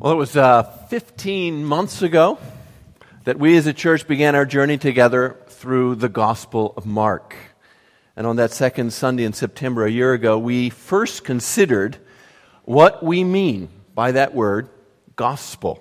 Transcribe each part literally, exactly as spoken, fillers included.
Well, it was uh, fifteen months ago that we as a church began our journey together through the Gospel of Mark. And on that second Sunday in September a year ago, we first considered what we mean by that word, gospel.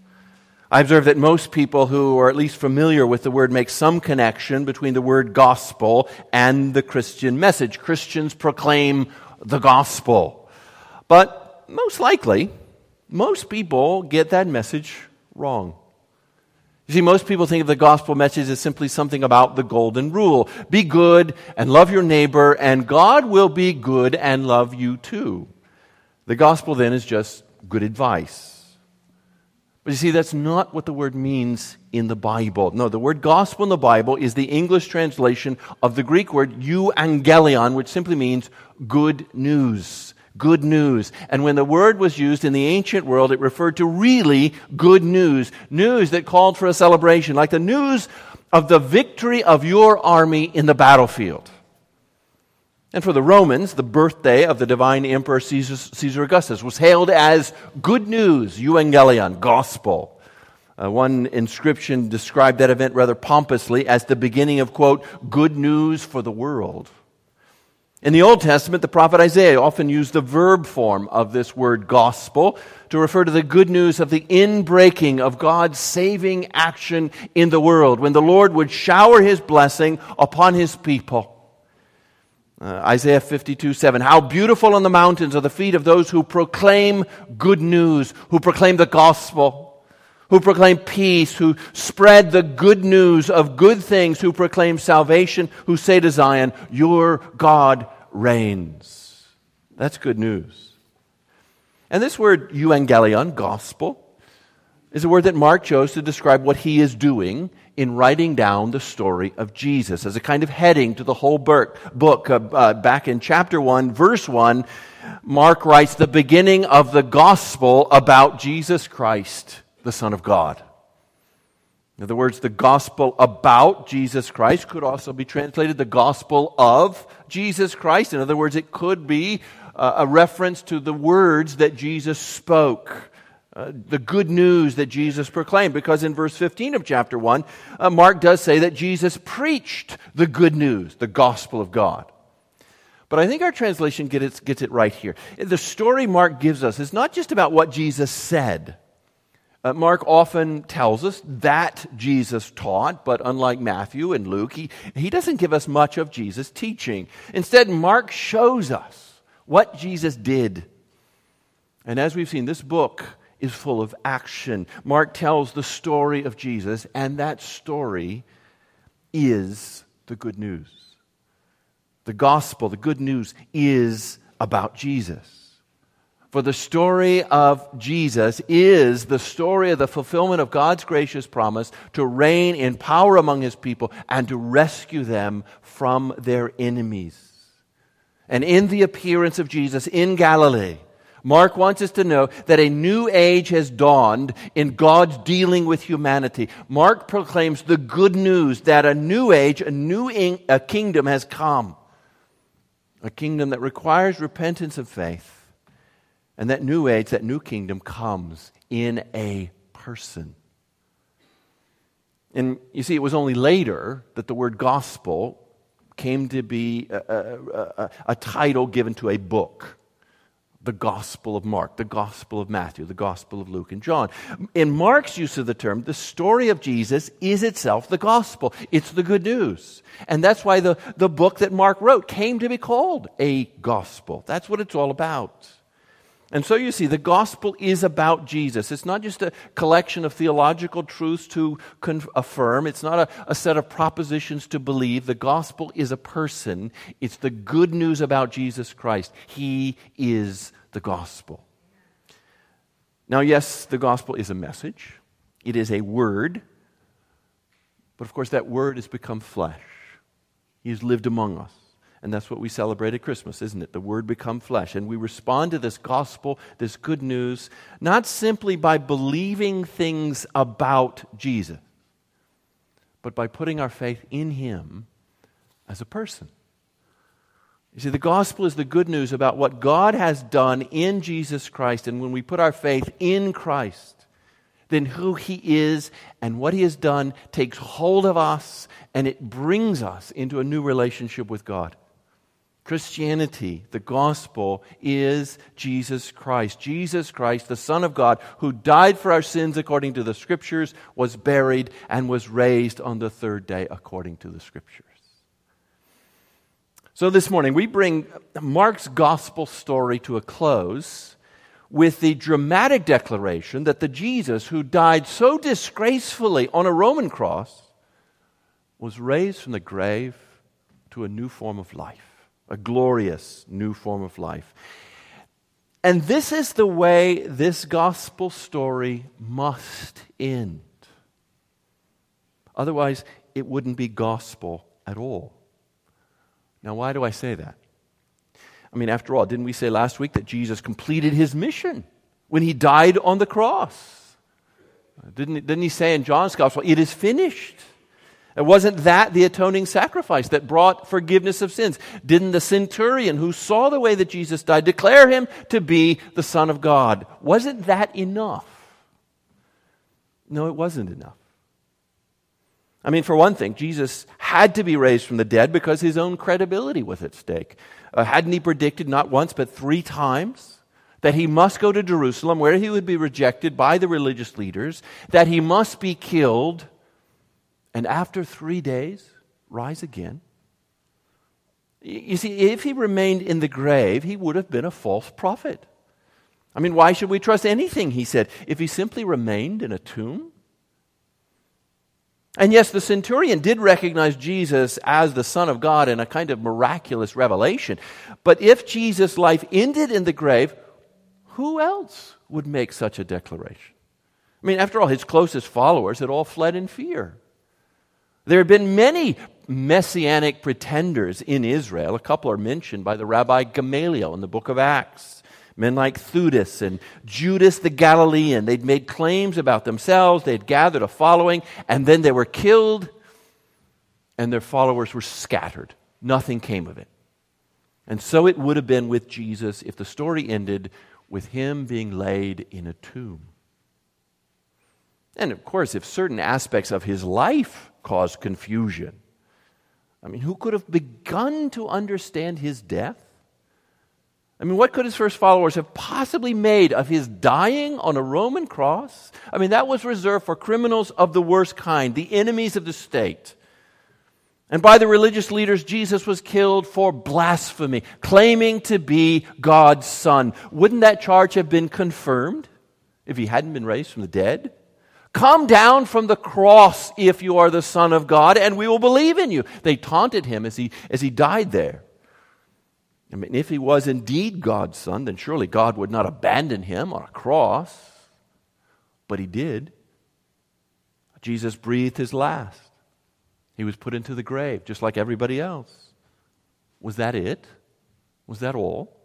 I observe that most people who are at least familiar with the word make some connection between the word gospel and the Christian message. Christians proclaim the gospel. But most likely, most people get that message wrong. You see, most people think of the gospel message as simply something about the golden rule. Be good and love your neighbor, and God will be good and love you too. The gospel then is just good advice. But you see, that's not what the word means in the Bible. No, the word gospel in the Bible is the English translation of the Greek word euangelion, which simply means good news. Good news. And when the word was used in the ancient world, it referred to really good news. News that called for a celebration, like the news of the victory of your army in the battlefield. And for the Romans, the birthday of the divine emperor Caesar, Caesar Augustus was hailed as good news, euangelion, gospel. Uh, one inscription described that event rather pompously as the beginning of, quote, good news for the world. In the Old Testament, the prophet Isaiah often used the verb form of this word gospel to refer to the good news of the inbreaking of God's saving action in the world, when the Lord would shower His blessing upon His people. Uh, Isaiah fifty-two seven, how beautiful on the mountains are the feet of those who proclaim good news, who proclaim the gospel, who proclaim peace, who spread the good news of good things, who proclaim salvation, who say to Zion, your God reigns. That's good news. And this word euangelion, gospel, is a word that Mark chose to describe what he is doing in writing down the story of Jesus as a kind of heading to the whole book. Uh, uh, back in chapter one, verse one, Mark writes the beginning of the gospel about Jesus Christ, the Son of God. In other words, the gospel about Jesus Christ could also be translated the gospel of Jesus Christ. In other words, it could be uh, a reference to the words that Jesus spoke, uh, the good news that Jesus proclaimed. Because in verse fifteen of chapter one, uh, Mark does say that Jesus preached the good news, the gospel of God. But I think our translation gets it, gets it right here. The story Mark gives us is not just about what Jesus said. Uh, Mark often tells us that Jesus taught, but unlike Matthew and Luke, he, he doesn't give us much of Jesus' teaching. Instead, Mark shows us what Jesus did. And as we've seen, this book is full of action. Mark tells the story of Jesus, and that story is the good news. The gospel, the good news, is about Jesus. For the story of Jesus is the story of the fulfillment of God's gracious promise to reign in power among His people and to rescue them from their enemies. And in the appearance of Jesus in Galilee, Mark wants us to know that a new age has dawned in God's dealing with humanity. Mark proclaims the good news that a new age, a new in- a kingdom has come. A kingdom that requires repentance and faith. And that new age, that new kingdom comes in a person. And you see, it was only later that the word gospel came to be a, a, a, a title given to a book. The Gospel of Mark, the Gospel of Matthew, the Gospel of Luke and John. In Mark's use of the term, the story of Jesus is itself the gospel. It's the good news. And that's why the, the book that Mark wrote came to be called a gospel. That's what it's all about. And so you see, the gospel is about Jesus. It's not just a collection of theological truths to conf- affirm. It's not a, a set of propositions to believe. The gospel is a person. It's the good news about Jesus Christ. He is the gospel. Now, yes, the gospel is a message. It is a word. But of course, that word has become flesh. He has lived among us. And that's what we celebrate at Christmas, isn't it? The Word become flesh. And we respond to this gospel, this good news, not simply by believing things about Jesus, but by putting our faith in Him as a person. You see, the gospel is the good news about what God has done in Jesus Christ. And when we put our faith in Christ, then who He is and what He has done takes hold of us, and it brings us into a new relationship with God. Christianity, the gospel, is Jesus Christ. Jesus Christ, the Son of God, who died for our sins according to the Scriptures, was buried, and was raised on the third day according to the Scriptures. So this morning, we bring Mark's gospel story to a close with the dramatic declaration that the Jesus who died so disgracefully on a Roman cross was raised from the grave to a new form of life, a glorious new form of life. And this is the way this gospel story must end. Otherwise, it wouldn't be gospel at all. Now, why do I say that? I mean, after all, didn't we say last week that Jesus completed His mission when He died on the cross? Didn't, didn't He say in John's Gospel, it is finished? And wasn't that the atoning sacrifice that brought forgiveness of sins? Didn't the centurion who saw the way that Jesus died declare Him to be the Son of God? Wasn't that enough? No, it wasn't enough. I mean, for one thing, Jesus had to be raised from the dead because His own credibility was at stake. Uh, hadn't He predicted not once but three times that He must go to Jerusalem where He would be rejected by the religious leaders, that He must be killed, and after three days, rise again? You see, if He remained in the grave, He would have been a false prophet. I mean, why should we trust anything He said if He simply remained in a tomb? And yes, the centurion did recognize Jesus as the Son of God in a kind of miraculous revelation. But if Jesus' life ended in the grave, who else would make such a declaration? I mean, after all, His closest followers had all fled in fear. There have been many messianic pretenders in Israel. A couple are mentioned by the Rabbi Gamaliel in the book of Acts. Men like Theudas and Judas the Galilean. They'd made claims about themselves. They'd gathered a following, and then they were killed, and their followers were scattered. Nothing came of it. And so it would have been with Jesus if the story ended with Him being laid in a tomb. And of course, if certain aspects of His life caused confusion, I mean, who could have begun to understand His death? I mean, what could His first followers have possibly made of His dying on a Roman cross? I mean, that was reserved for criminals of the worst kind, the enemies of the state. And by the religious leaders, Jesus was killed for blasphemy, claiming to be God's Son. Wouldn't that charge have been confirmed if He hadn't been raised from the dead? Come down from the cross if you are the Son of God, and we will believe in you. They taunted Him as he, as he died there. I mean, if He was indeed God's Son, then surely God would not abandon Him on a cross. But He did. Jesus breathed His last. He was put into the grave, just like everybody else. Was that it? Was that all?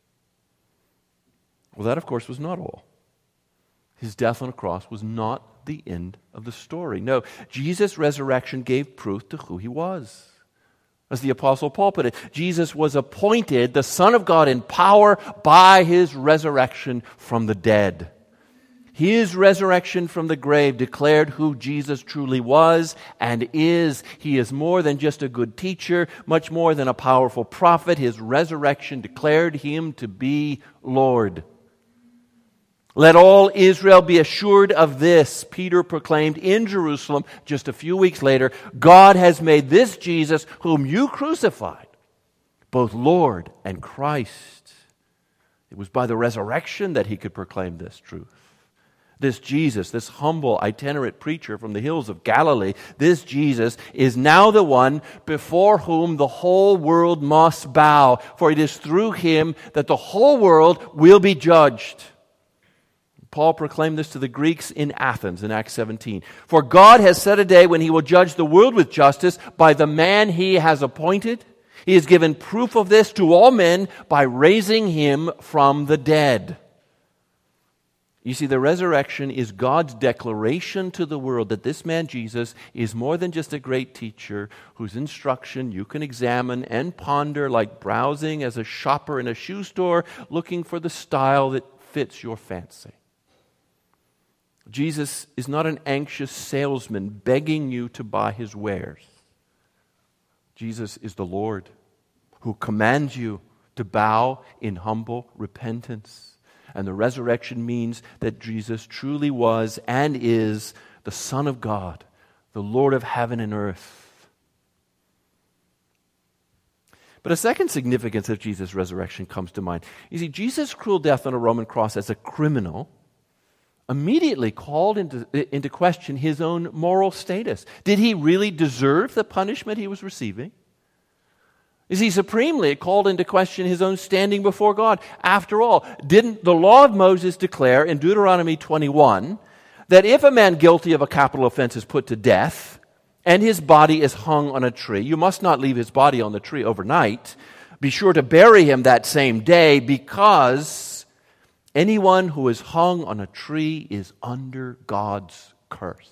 Well, that, of course, was not all. His death on a cross was not the end of the story. No, Jesus' resurrection gave proof to who He was. As the Apostle Paul put it, Jesus was appointed the Son of God in power by His resurrection from the dead. His resurrection from the grave declared who Jesus truly was and is. He is more than just a good teacher, much more than a powerful prophet. His resurrection declared Him to be Lord. Let all Israel be assured of this, Peter proclaimed in Jerusalem just a few weeks later. God has made this Jesus, whom you crucified, both Lord and Christ. It was by the resurrection that He could proclaim this truth. This Jesus, this humble itinerant preacher from the hills of Galilee, this Jesus is now the one before whom the whole world must bow, for it is through Him that the whole world will be judged. Paul proclaimed this to the Greeks in Athens in Acts seventeen. For God has set a day when He will judge the world with justice by the man He has appointed. He has given proof of this to all men by raising Him from the dead. You see, the resurrection is God's declaration to the world that this man Jesus is more than just a great teacher whose instruction you can examine and ponder like browsing as a shopper in a shoe store looking for the style that fits your fancy. Jesus is not an anxious salesman begging you to buy his wares. Jesus is the Lord who commands you to bow in humble repentance. And the resurrection means that Jesus truly was and is the Son of God, the Lord of heaven and earth. But a second significance of Jesus' resurrection comes to mind. You see, Jesus' cruel death on a Roman cross as a criminal immediately called into, into question his own moral status. Did he really deserve the punishment he was receiving? Is he supremely called into question his own standing before God? After all, didn't the law of Moses declare in Deuteronomy twenty-one that if a man guilty of a capital offense is put to death and his body is hung on a tree, you must not leave his body on the tree overnight. Be sure to bury him that same day, because anyone who is hung on a tree is under God's curse.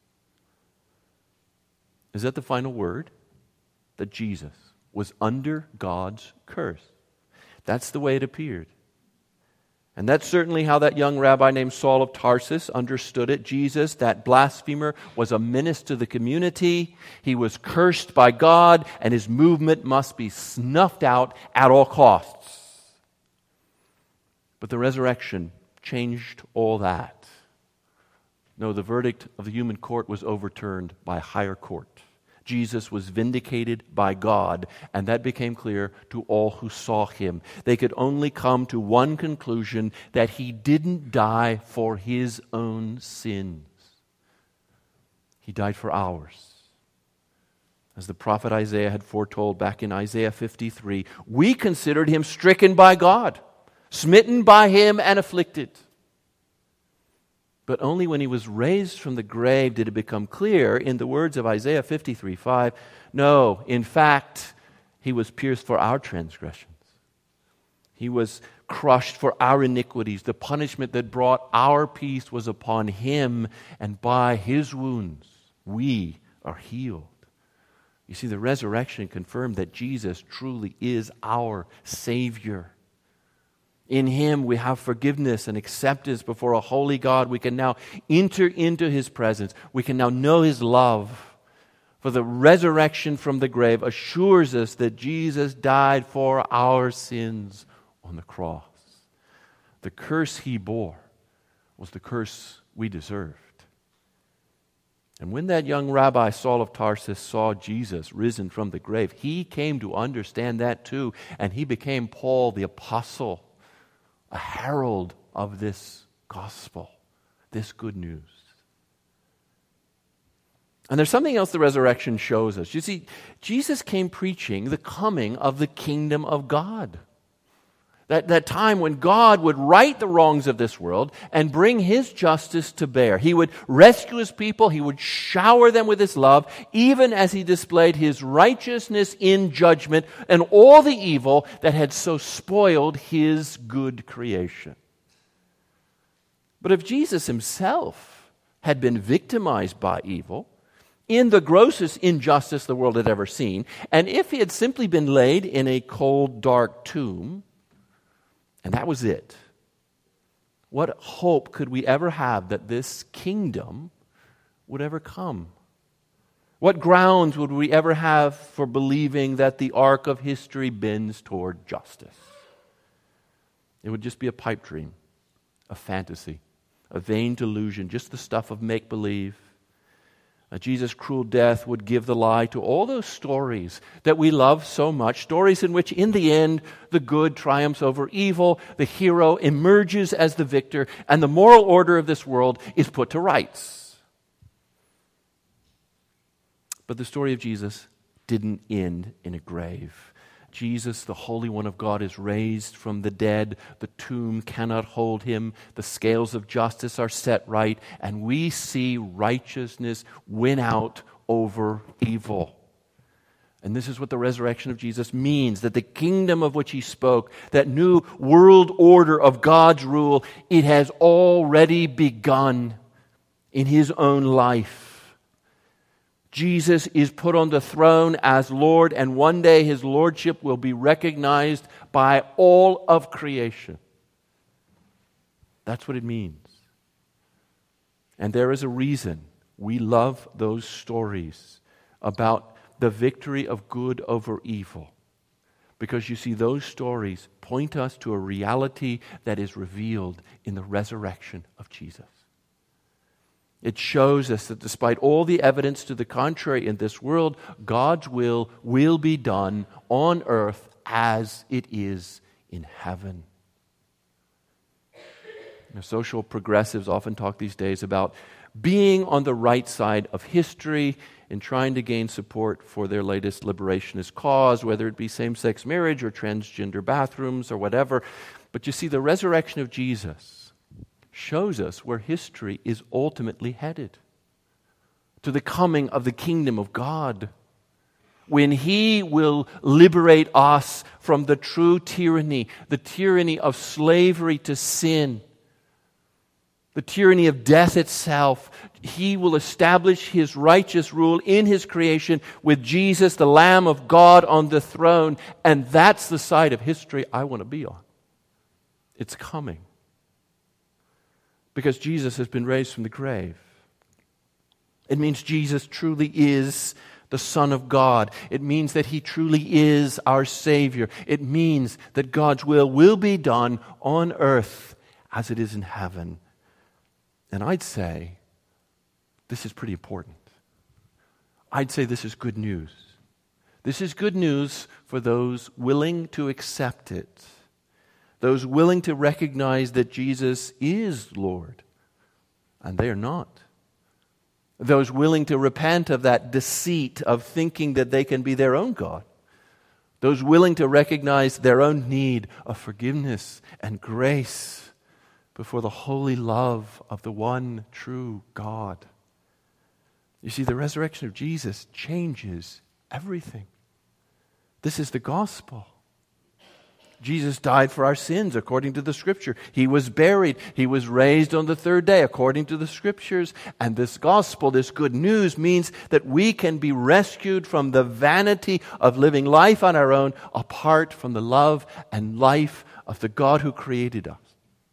Is that the final word? That Jesus was under God's curse. That's the way it appeared. And that's certainly how that young rabbi named Saul of Tarsus understood it. Jesus, that blasphemer, was a menace to the community. He was cursed by God, and his movement must be snuffed out at all costs. But the resurrection changed all that. No, the verdict of the human court was overturned by a higher court. Jesus was vindicated by God, and that became clear to all who saw him. They could only come to one conclusion: that he didn't die for his own sins. He died for ours. As the prophet Isaiah had foretold back in Isaiah fifty-three, we considered him stricken by God, smitten by him and afflicted. But only when he was raised from the grave did it become clear, in the words of Isaiah fifty-three five, no, in fact, he was pierced for our transgressions. He was crushed for our iniquities. The punishment that brought our peace was upon him, and by his wounds we are healed. You see, the resurrection confirmed that Jesus truly is our Savior. In him we have forgiveness and acceptance before a holy God. We can now enter into his presence. We can now know his love. For the resurrection from the grave assures us that Jesus died for our sins on the cross. The curse he bore was the curse we deserved. And when that young rabbi, Saul of Tarsus, saw Jesus risen from the grave, he came to understand that too, and he became Paul the apostle, a herald of this gospel, this good news. And there's something else the resurrection shows us. You see, Jesus came preaching the coming of the kingdom of God. That, that time when God would right the wrongs of this world and bring his justice to bear. He would rescue his people. He would shower them with his love, even as he displayed his righteousness in judgment and all the evil that had so spoiled his good creation. But if Jesus himself had been victimized by evil, in the grossest injustice the world had ever seen, and if he had simply been laid in a cold, dark tomb, and that was it, what hope could we ever have that this kingdom would ever come? What grounds would we ever have for believing that the arc of history bends toward justice? It would just be a pipe dream, a fantasy, a vain delusion, just the stuff of make-believe. Uh, Jesus' cruel death would give the lie to all those stories that we love so much, stories in which in the end the good triumphs over evil, the hero emerges as the victor, and the moral order of this world is put to rights. But the story of Jesus didn't end in a grave. Jesus, the Holy One of God, is raised from the dead. The tomb cannot hold him. The scales of justice are set right, and we see righteousness win out over evil. And this is what the resurrection of Jesus means, that the kingdom of which he spoke, that new world order of God's rule, it has already begun in his own life. Jesus is put on the throne as Lord, and one day his lordship will be recognized by all of creation. That's what it means. And there is a reason we love those stories about the victory of good over evil. Because you see, those stories point us to a reality that is revealed in the resurrection of Jesus. It shows us that despite all the evidence to the contrary in this world, God's will will be done on earth as it is in heaven. You know, social progressives often talk these days about being on the right side of history in trying to gain support for their latest liberationist cause, whether it be same-sex marriage or transgender bathrooms or whatever. But you see, the resurrection of Jesus shows us where history is ultimately headed, to the coming of the kingdom of God, when he will liberate us from the true tyranny, the tyranny of slavery to sin, the tyranny of death itself. He will establish his righteous rule in his creation with Jesus, the Lamb of God, on the throne. And that's the side of history I want to be on. It's coming. Because Jesus has been raised from the grave. It means Jesus truly is the Son of God. It means that he truly is our Savior. It means that God's will will be done on earth as it is in heaven. And I'd say this is pretty important. I'd say this is good news. This is good news for those willing to accept it, those willing to recognize that Jesus is Lord, and they are not. Those willing to repent of that deceit of thinking that they can be their own God. Those willing to recognize their own need of forgiveness and grace before the holy love of the one true God. You see, the resurrection of Jesus changes everything. This is the gospel. Jesus died for our sins according to the Scripture. He was buried. He was raised on the third day according to the Scriptures. And this gospel, this good news, means that we can be rescued from the vanity of living life on our own apart from the love and life of the God who created us.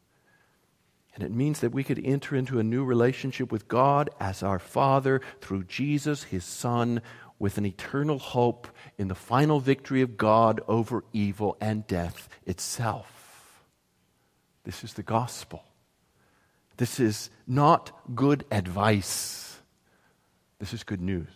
And it means that we could enter into a new relationship with God as our Father through Jesus, his Son, with an eternal hope in the final victory of God over evil and death itself. This is the gospel. This is not good advice. This is good news.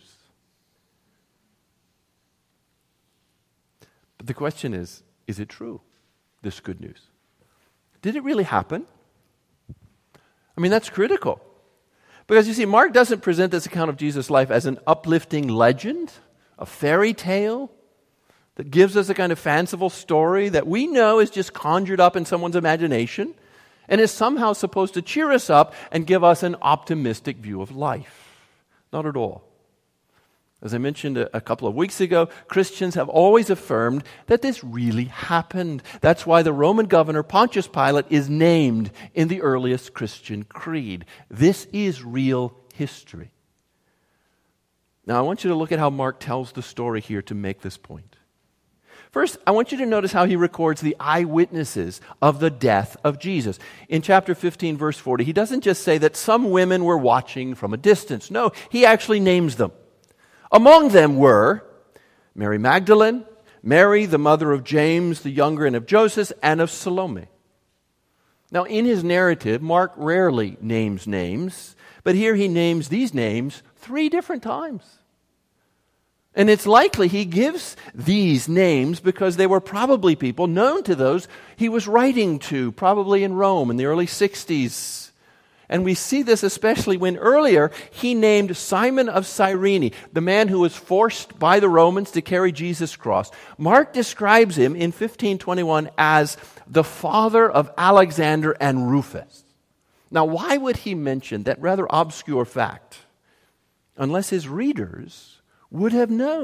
But the question is, is it true, this good news? Did it really happen? I mean, that's critical. Because you see, Mark doesn't present this account of Jesus' life as an uplifting legend, a fairy tale that gives us a kind of fanciful story that we know is just conjured up in someone's imagination and is somehow supposed to cheer us up and give us an optimistic view of life. Not at all. As I mentioned a, a couple of weeks ago, Christians have always affirmed that this really happened. That's why the Roman governor Pontius Pilate is named in the earliest Christian creed. This is real history. Now, I want you to look at how Mark tells the story here to make this point. First, I want you to notice how he records the eyewitnesses of the death of Jesus. In chapter fifteen, verse forty, he doesn't just say that some women were watching from a distance. No, he actually names them. Among them were Mary Magdalene, Mary, the mother of James the younger and of Joseph, and of Salome. Now, in his narrative, Mark rarely names names, but here he names these names three different times. And it's likely he gives these names because they were probably people known to those he was writing to, probably in Rome in the early sixties. And we see this especially when earlier he named Simon of Cyrene, the man who was forced by the Romans to carry Jesus' cross. Mark describes him in fifteen twenty-one as the father of Alexander and Rufus. Now, why would he mention that rather obscure fact? Unless his readers would have known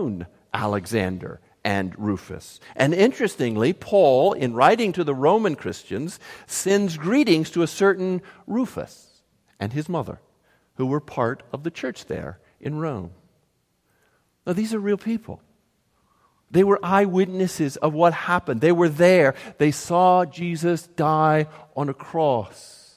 Alexander, and Rufus. And interestingly, Paul, in writing to the Roman Christians, sends greetings to a certain Rufus and his mother, who were part of the church there in Rome. Now, these are real people. They were eyewitnesses of what happened. They were there. They saw Jesus die on a cross.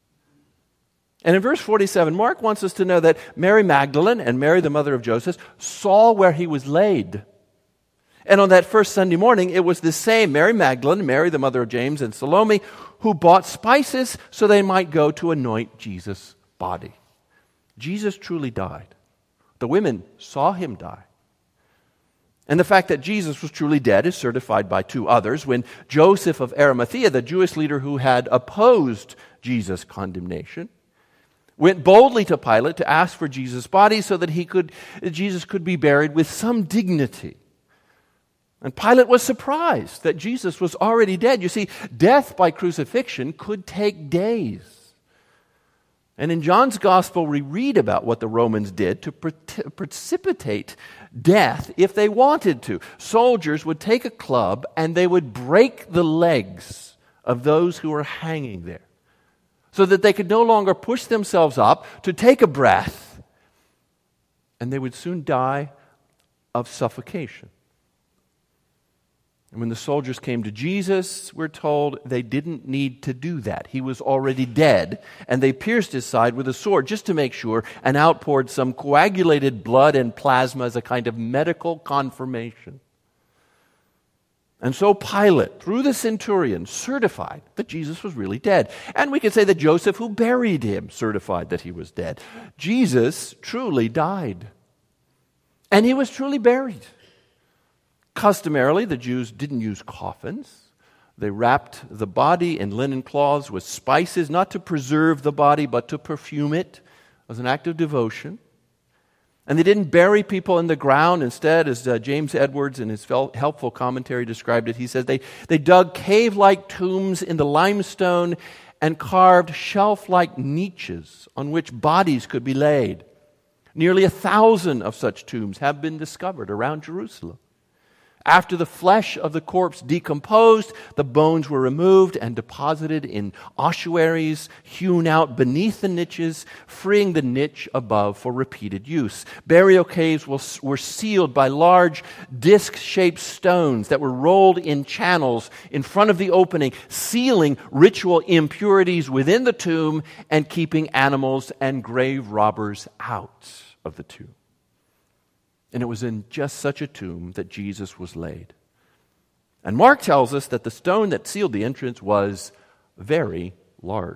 And in verse forty-seven, Mark wants us to know that Mary Magdalene and Mary, the mother of Joseph, saw where he was laid. And on that first Sunday morning, it was the same Mary Magdalene, Mary, the mother of James, and Salome, who bought spices so they might go to anoint Jesus' body. Jesus truly died. The women saw him die. And the fact that Jesus was truly dead is certified by two others. When Joseph of Arimathea, the Jewish leader who had opposed Jesus' condemnation, went boldly to Pilate to ask for Jesus' body so that he could, Jesus could be buried with some dignity. And Pilate was surprised that Jesus was already dead. You see, death by crucifixion could take days. And in John's Gospel, we read about what the Romans did to pre- precipitate death if they wanted to. Soldiers would take a club and they would break the legs of those who were hanging there so that they could no longer push themselves up to take a breath, and they would soon die of suffocation. And when the soldiers came to Jesus, we're told they didn't need to do that. He was already dead, and they pierced his side with a sword just to make sure and outpoured some coagulated blood and plasma as a kind of medical confirmation. And so Pilate, through the centurion, certified that Jesus was really dead. And we could say that Joseph, who buried him, certified that he was dead. Jesus truly died. And he was truly buried. Customarily, the Jews didn't use coffins. They wrapped the body in linen cloths with spices, not to preserve the body, but to perfume it as an act of devotion. And they didn't bury people in the ground. Instead, as uh, James Edwards in his helpful commentary described it, he says they, they dug cave-like tombs in the limestone and carved shelf-like niches on which bodies could be laid. Nearly a thousand of such tombs have been discovered around Jerusalem. After the flesh of the corpse decomposed, the bones were removed and deposited in ossuaries hewn out beneath the niches, freeing the niche above for repeated use. Burial caves were sealed by large disc-shaped stones that were rolled in channels in front of the opening, sealing ritual impurities within the tomb and keeping animals and grave robbers out of the tomb. And it was in just such a tomb that Jesus was laid. And Mark tells us that the stone that sealed the entrance was very large.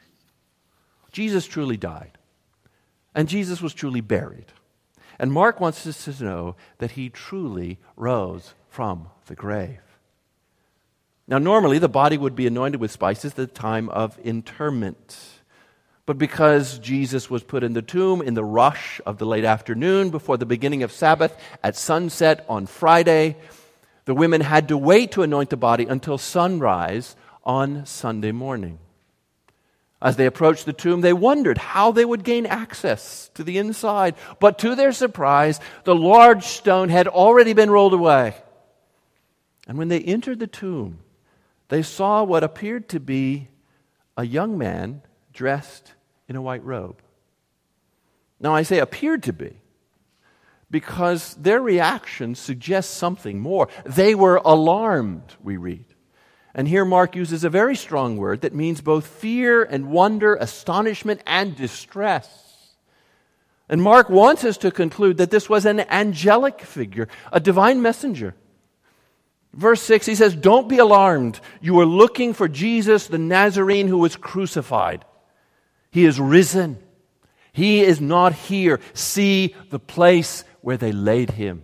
Jesus truly died. And Jesus was truly buried. And Mark wants us to know that he truly rose from the grave. Now, normally the body would be anointed with spices at the time of interment. But because Jesus was put in the tomb in the rush of the late afternoon before the beginning of Sabbath at sunset on Friday, the women had to wait to anoint the body until sunrise on Sunday morning. As they approached the tomb, they wondered how they would gain access to the inside. But to their surprise, the large stone had already been rolled away. And when they entered the tomb, they saw what appeared to be a young man dressed in a white robe. Now, I say appeared to be because their reaction suggests something more. They were alarmed, we read. And here Mark uses a very strong word that means both fear and wonder, astonishment and distress. And Mark wants us to conclude that this was an angelic figure, a divine messenger. Verse six, he says, "Don't be alarmed. You are looking for Jesus, the Nazarene who was crucified. He is risen. He is not here. See the place where they laid him."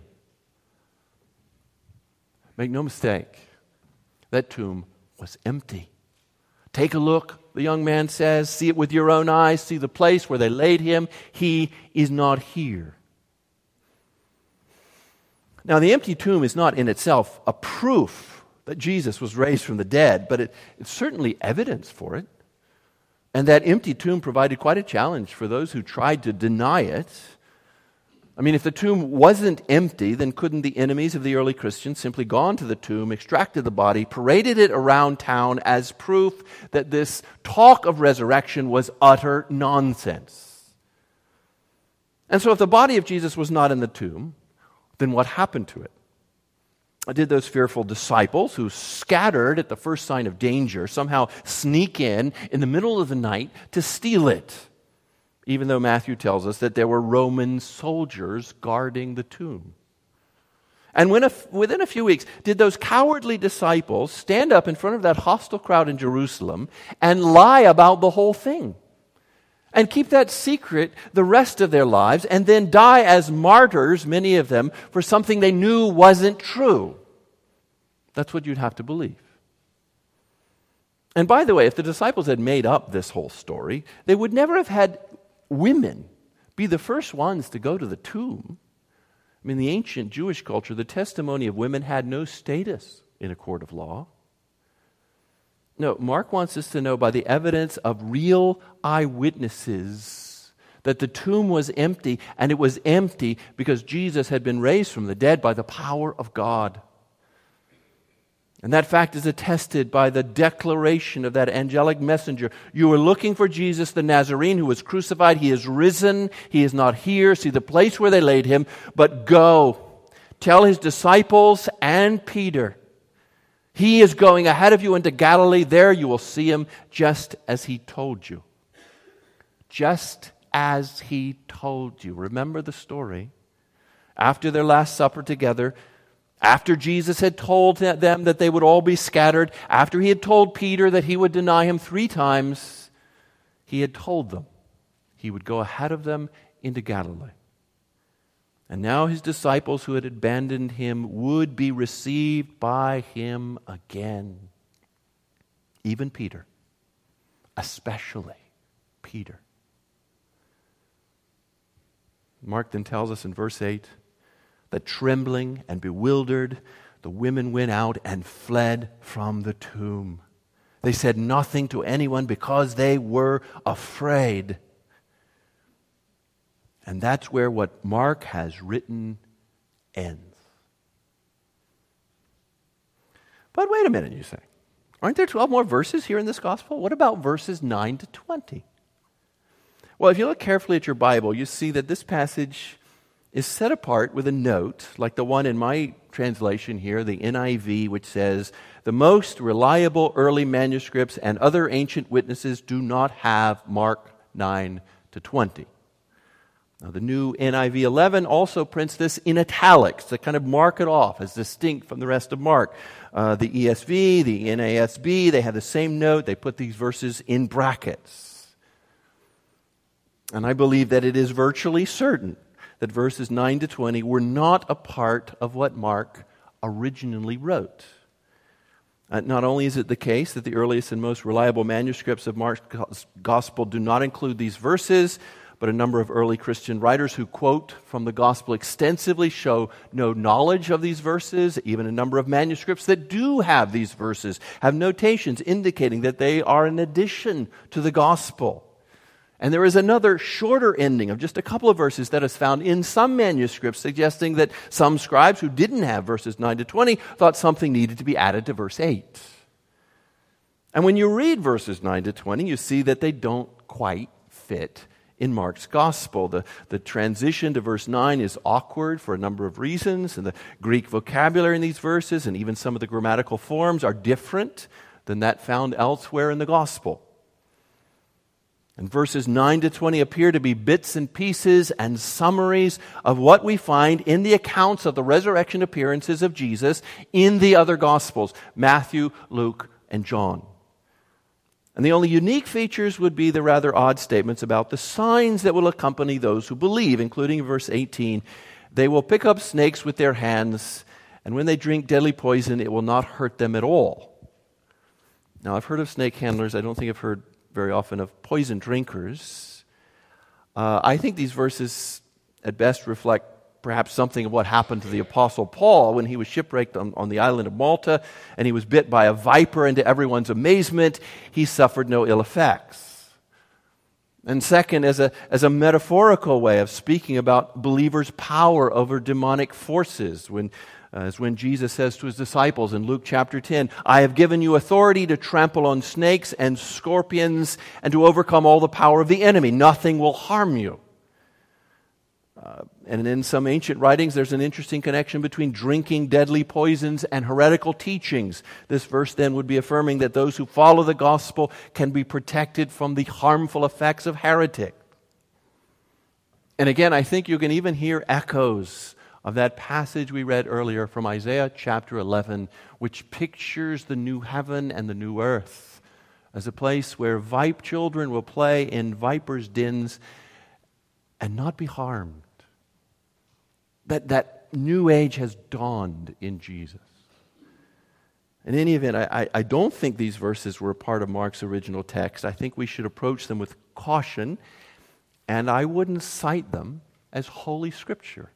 Make no mistake, that tomb was empty. Take a look, the young man says. See it with your own eyes. See the place where they laid him. He is not here. Now, the empty tomb is not in itself a proof that Jesus was raised from the dead, but it, it's certainly evidence for it. And that empty tomb provided quite a challenge for those who tried to deny it. I mean, if the tomb wasn't empty, then couldn't the enemies of the early Christians simply gone to the tomb, extracted the body, paraded it around town as proof that this talk of resurrection was utter nonsense? And so if the body of Jesus was not in the tomb, then what happened to it? Did those fearful disciples who scattered at the first sign of danger somehow sneak in in the middle of the night to steal it? Even though Matthew tells us that there were Roman soldiers guarding the tomb. And when a, within a few weeks, did those cowardly disciples stand up in front of that hostile crowd in Jerusalem and lie about the whole thing? And keep that secret the rest of their lives, and then die as martyrs, many of them, for something they knew wasn't true? That's what you'd have to believe. And by the way, if the disciples had made up this whole story, they would never have had women be the first ones to go to the tomb. I mean, in the ancient Jewish culture, the testimony of women had no status in a court of law. No, Mark wants us to know by the evidence of real eyewitnesses that the tomb was empty, and it was empty because Jesus had been raised from the dead by the power of God. And that fact is attested by the declaration of that angelic messenger. You were looking for Jesus the Nazarene who was crucified. He is risen. He is not here. See the place where they laid him. But go, tell his disciples and Peter, he is going ahead of you into Galilee. There you will see him just as he told you. Just as he told you. Remember the story. After their Last Supper together, after Jesus had told them that they would all be scattered, after he had told Peter that he would deny him three times, he had told them he would go ahead of them into Galilee. And now his disciples who had abandoned him would be received by him again. Even Peter, especially Peter. Mark then tells us in verse eight that trembling and bewildered, the women went out and fled from the tomb. They said nothing to anyone because they were afraid. And that's where what Mark has written ends. But wait a minute, you say. Aren't there twelve more verses here in this gospel? What about verses nine to twenty? Well, if you look carefully at your Bible, you see that this passage is set apart with a note, like the one in my translation here, the N I V, which says, the most reliable early manuscripts and other ancient witnesses do not have Mark nine to twenty. Now, the new N I V eleven also prints this in italics to kind of mark it off as distinct from the rest of Mark. Uh, the E S V, the N A S B, they have the same note. They put these verses in brackets. And I believe that it is virtually certain that verses nine to twenty were not a part of what Mark originally wrote. Uh, not only is it the case that the earliest and most reliable manuscripts of Mark's gospel do not include these verses, but a number of early Christian writers who quote from the gospel extensively show no knowledge of these verses. Even a number of manuscripts that do have these verses have notations indicating that they are an addition to the gospel. And there is another shorter ending of just a couple of verses that is found in some manuscripts, suggesting that some scribes who didn't have verses nine to twenty thought something needed to be added to verse eight. And when you read verses nine to twenty, you see that they don't quite fit in Mark's gospel. The, the transition to verse nine is awkward for a number of reasons, and the Greek vocabulary in these verses and even some of the grammatical forms are different than that found elsewhere in the gospel. And verses nine to twenty appear to be bits and pieces and summaries of what we find in the accounts of the resurrection appearances of Jesus in the other Gospels, Matthew, Luke, and John. And the only unique features would be the rather odd statements about the signs that will accompany those who believe, including verse eighteen, they will pick up snakes with their hands, and when they drink deadly poison, it will not hurt them at all. Now, I've heard of snake handlers. I don't think I've heard very often of poison drinkers. Uh, I think these verses at best reflect perhaps something of what happened to the Apostle Paul when he was shipwrecked on, on the island of Malta and he was bit by a viper, and to everyone's amazement, he suffered no ill effects. And second, as a, as a metaphorical way of speaking about believers' power over demonic forces. When, uh, as when Jesus says to his disciples in Luke chapter ten, I have given you authority to trample on snakes and scorpions and to overcome all the power of the enemy. Nothing will harm you. Uh, and in some ancient writings, there's an interesting connection between drinking deadly poisons and heretical teachings. This verse then would be affirming that those who follow the gospel can be protected from the harmful effects of heretic. And again, I think you can even hear echoes of that passage we read earlier from Isaiah chapter eleven, which pictures the new heaven and the new earth as a place where vipe children will play in vipers' dens and not be harmed. That, that new age has dawned in Jesus. In any event, I, I, I don't think these verses were a part of Mark's original text. I think we should approach them with caution, and I wouldn't cite them as Holy Scripture.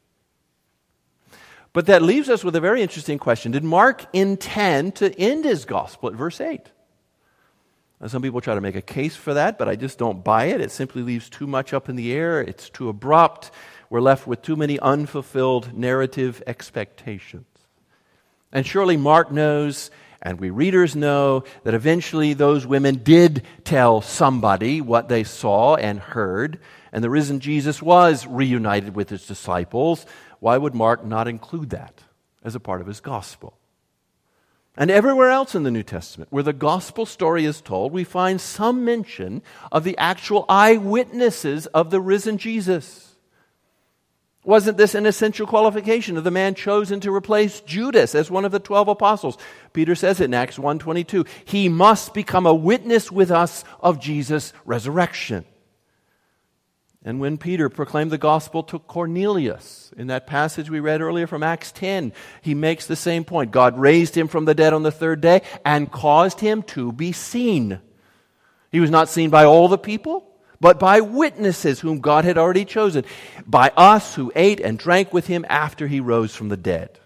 But that leaves us with a very interesting question. Did Mark intend to end his gospel at verse eight? Now, some people try to make a case for that, but I just don't buy it. It simply leaves too much up in the air. It's too abrupt. We're left with too many unfulfilled narrative expectations. And surely Mark knows, and we readers know, that eventually those women did tell somebody what they saw and heard, and the risen Jesus was reunited with his disciples. Why would Mark not include that as a part of his gospel? And everywhere else in the New Testament, where the gospel story is told, we find some mention of the actual eyewitnesses of the risen Jesus. Wasn't this an essential qualification of the man chosen to replace Judas as one of the twelve apostles? Peter says it in Acts one twenty-two. He must become a witness with us of Jesus' resurrection. And when Peter proclaimed the gospel to Cornelius, in that passage we read earlier from Acts ten, he makes the same point. God raised him from the dead on the third day and caused him to be seen. He was not seen by all the people, but by witnesses whom God had already chosen, by us who ate and drank with him after he rose from the dead.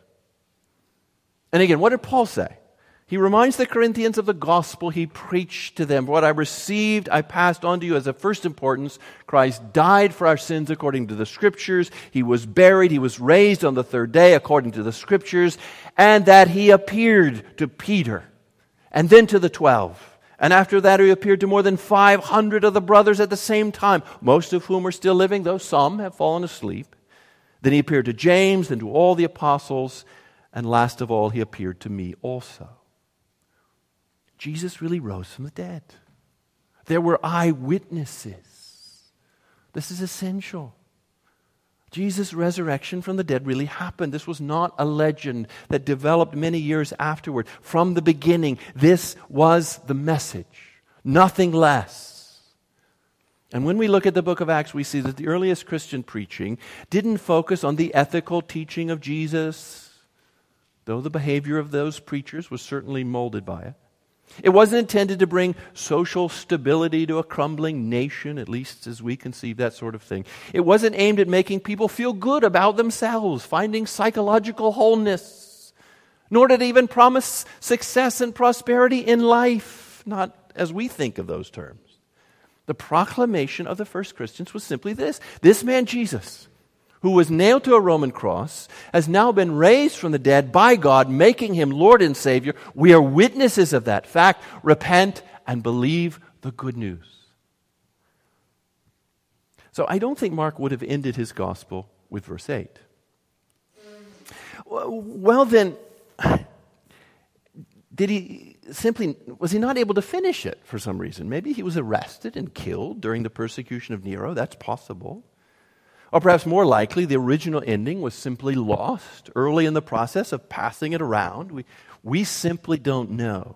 And again, what did Paul say? He reminds the Corinthians of the gospel he preached to them. What I received, I passed on to you as of first importance. Christ died for our sins according to the Scriptures. He was buried. He was raised on the third day according to the Scriptures. And that he appeared to Peter and then to the twelve. And after that, he appeared to more than five hundred of the brothers at the same time, most of whom are still living, though some have fallen asleep. Then he appeared to James and to all the apostles. And last of all, he appeared to me also. Jesus really rose from the dead. There were eyewitnesses. This is essential. Jesus' resurrection from the dead really happened. This was not a legend that developed many years afterward. From the beginning, this was the message. Nothing less. And when we look at the book of Acts, we see that the earliest Christian preaching didn't focus on the ethical teaching of Jesus, though the behavior of those preachers was certainly molded by it. It wasn't intended to bring social stability to a crumbling nation, at least as we conceive that sort of thing. It wasn't aimed at making people feel good about themselves, finding psychological wholeness, nor did it even promise success and prosperity in life, not as we think of those terms. The proclamation of the first Christians was simply this: this man Jesus, who was nailed to a Roman cross, has now been raised from the dead by God, making him Lord and Savior. We are witnesses of that fact. Repent and believe the good news. So I don't think Mark would have ended his gospel with verse eight. Well then, did he simply, was he not able to finish it for some reason? Maybe he was arrested and killed during the persecution of Nero. That's possible. Or perhaps more likely, the original ending was simply lost early in the process of passing it around. We, we simply don't know.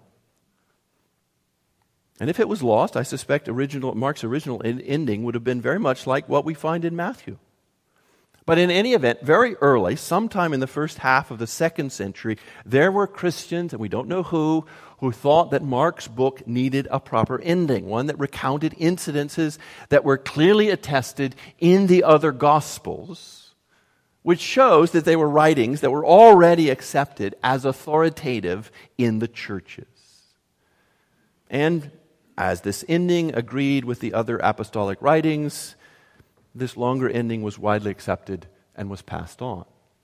And if it was lost, I suspect original, Mark's original en- ending would have been very much like what we find in Matthew. But in any event, very early, sometime in the first half of the second century, there were Christians, and we don't know who, who thought that Mark's book needed a proper ending, one that recounted incidences that were clearly attested in the other Gospels, which shows that they were writings that were already accepted as authoritative in the churches. And as this ending agreed with the other apostolic writings, this longer ending was widely accepted and was passed on.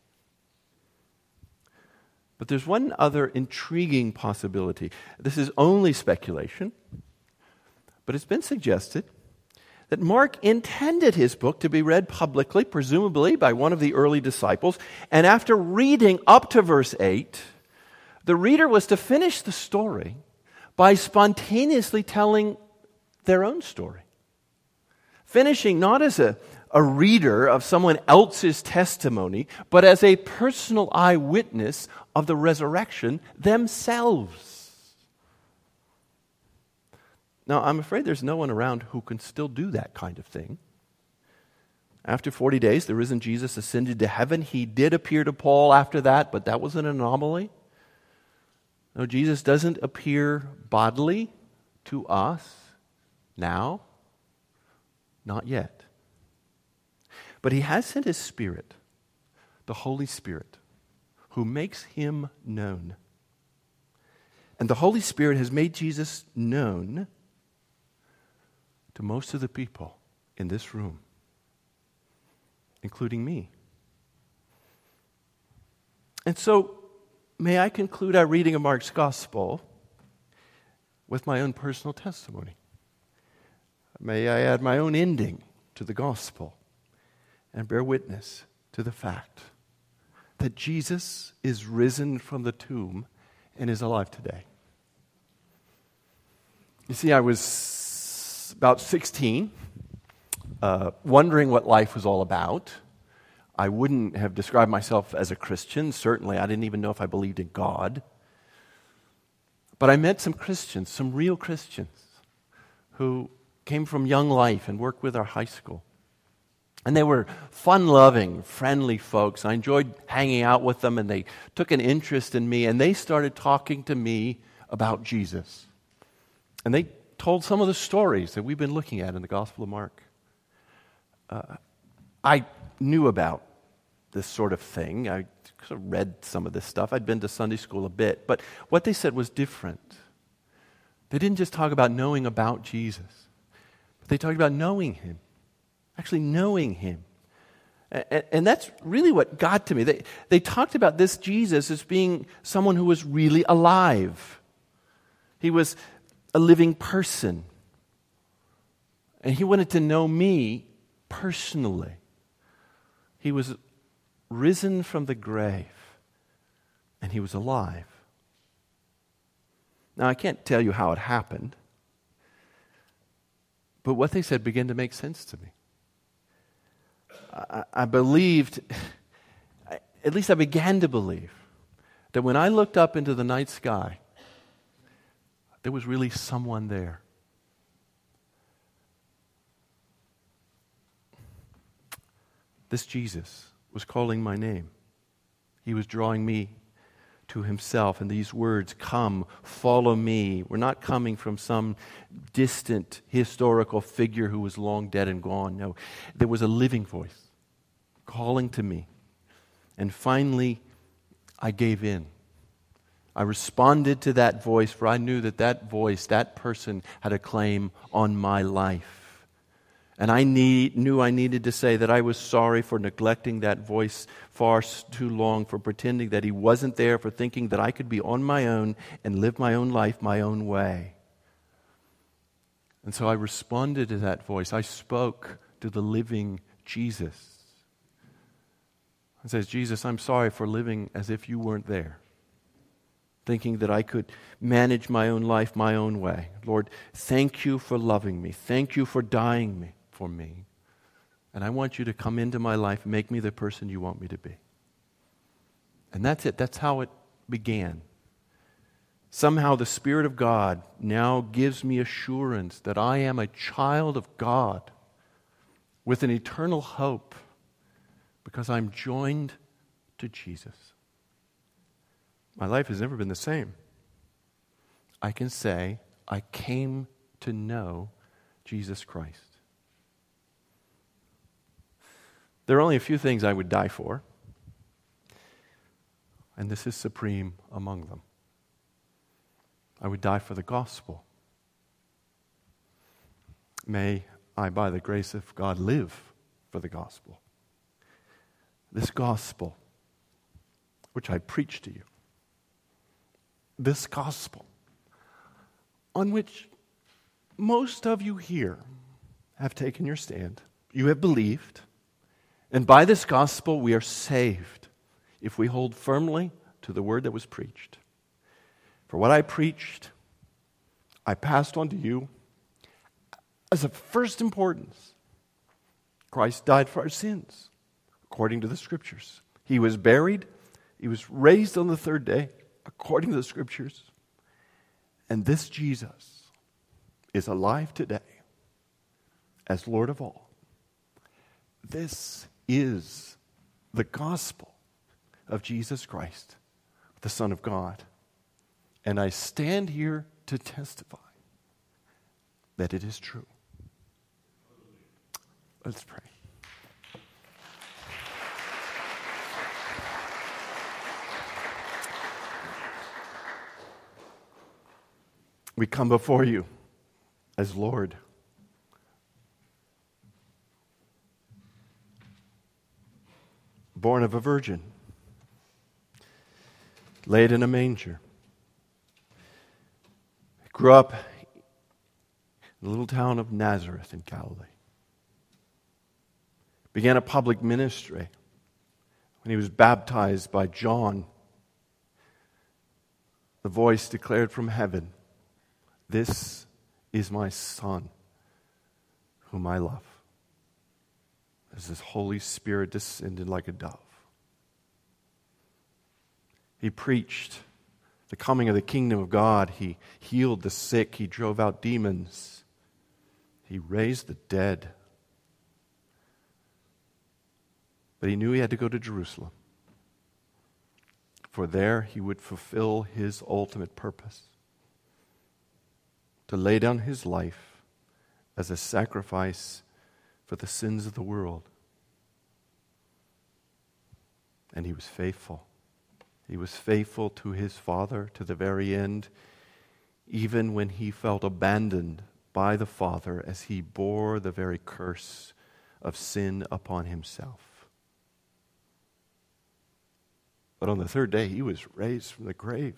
But there's one other intriguing possibility. This is only speculation, but it's been suggested that Mark intended his book to be read publicly, presumably by one of the early disciples, and after reading up to verse eight, the reader was to finish the story by spontaneously telling their own story. Finishing not as a, a reader of someone else's testimony, but as a personal eyewitness of the resurrection themselves. Now, I'm afraid there's no one around who can still do that kind of thing. After forty days, the risen Jesus ascended to heaven. He did appear to Paul after that, but that was an anomaly. No, Jesus doesn't appear bodily to us now. Not yet. But he has sent his Spirit, the Holy Spirit, who makes him known. And the Holy Spirit has made Jesus known to most of the people in this room, including me. And so, may I conclude our reading of Mark's Gospel with my own personal testimony. May I add my own ending to the Gospel and bear witness to the fact that Jesus is risen from the tomb and is alive today. You see, I was about sixteen, uh, wondering what life was all about. I wouldn't have described myself as a Christian. Certainly, I didn't even know if I believed in God. But I met some Christians, some real Christians, who came from Young Life and worked with our high school. And they were fun-loving, friendly folks. I enjoyed hanging out with them, and they took an interest in me, and they started talking to me about Jesus. And they told some of the stories that we've been looking at in the Gospel of Mark. Uh, I knew about this sort of thing. I sort of read some of this stuff. I'd been to Sunday school a bit. But what they said was different. They didn't just talk about knowing about Jesus, but they talked about knowing Him. Actually knowing Him. And, and that's really what got to me. They, they talked about this Jesus as being someone who was really alive. He was a living person. And He wanted to know me personally. He was risen from the grave, and He was alive. Now, I can't tell you how it happened, but what they said began to make sense to me. I, I believed, at least I began to believe, that when I looked up into the night sky, there was really someone there. This Jesus was calling my name. He was drawing me to Himself. And these words, "Come, follow me," were not coming from some distant historical figure who was long dead and gone. No, there was a living voice calling to me. And finally, I gave in. I responded to that voice, for I knew that that voice, that person, had a claim on my life. And I need, knew I needed to say that I was sorry for neglecting that voice far too long, for pretending that He wasn't there, for thinking that I could be on my own and live my own life my own way. And so I responded to that voice. I spoke to the living Jesus. I says, "Jesus, I'm sorry for living as if You weren't there, thinking that I could manage my own life my own way. Lord, thank You for loving me. Thank You for dying me. for me. And I want You to come into my life and make me the person You want me to be." And that's it. That's how it began. Somehow the Spirit of God now gives me assurance that I am a child of God with an eternal hope because I'm joined to Jesus. My life has never been the same. I can say I came to know Jesus Christ. There are only a few things I would die for, and this is supreme among them. I would die for the gospel. May I, by the grace of God, live for the gospel. This gospel, which I preach to you, this gospel, on which most of you here have taken your stand, you have believed, and by this gospel we are saved if we hold firmly to the word that was preached. For what I preached, I passed on to you as of first importance. Christ died for our sins, according to the Scriptures. He was buried. He was raised on the third day, according to the Scriptures. And this Jesus is alive today as Lord of all. This is the gospel of Jesus Christ, the Son of God. And I stand here to testify that it is true. Let's pray. We come before you as Lord. Born of a virgin, laid in a manger, grew up in the little town of Nazareth in Galilee. Began a public ministry when he was baptized by John. The voice declared from heaven, "This is my Son, whom I love." As his Holy Spirit descended like a dove. He preached the coming of the kingdom of God. He healed the sick. He drove out demons. He raised the dead. But he knew he had to go to Jerusalem. For there he would fulfill his ultimate purpose. To lay down his life as a sacrifice for the sins of the world. And he was faithful. He was faithful to his Father to the very end, even when he felt abandoned by the Father as he bore the very curse of sin upon himself. But on the third day, he was raised from the grave.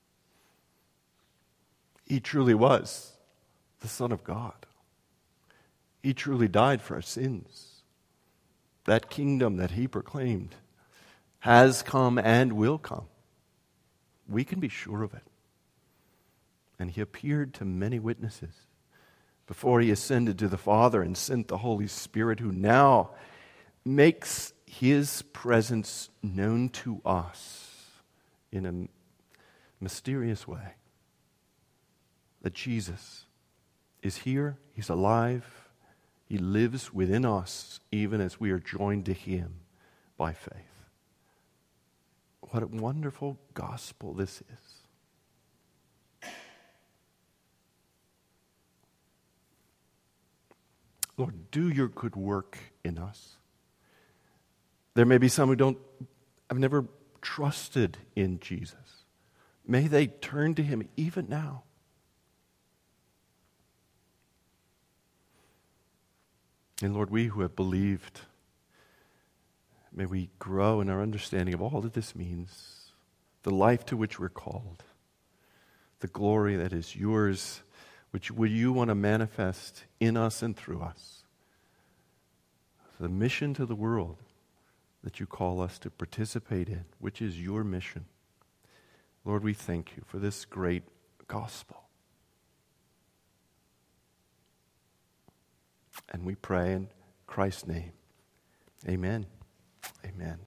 He truly was the Son of God. He truly died for our sins. That kingdom that he proclaimed has come and will come. We can be sure of it. And he appeared to many witnesses before he ascended to the Father and sent the Holy Spirit, who now makes his presence known to us in a mysterious way. That Jesus is here, he's alive, he lives within us, even as we are joined to him by faith. What a wonderful gospel this is. Lord, do your good work in us. There may be some who don't, have never trusted in Jesus. May they turn to him even now. And Lord, we who have believed, may we grow in our understanding of all that this means, the life to which we're called, the glory that is yours, which would you want to manifest in us and through us. The mission to the world that you call us to participate in, which is your mission. Lord, we thank you for this great gospel. And we pray in Christ's name. Amen. Amen.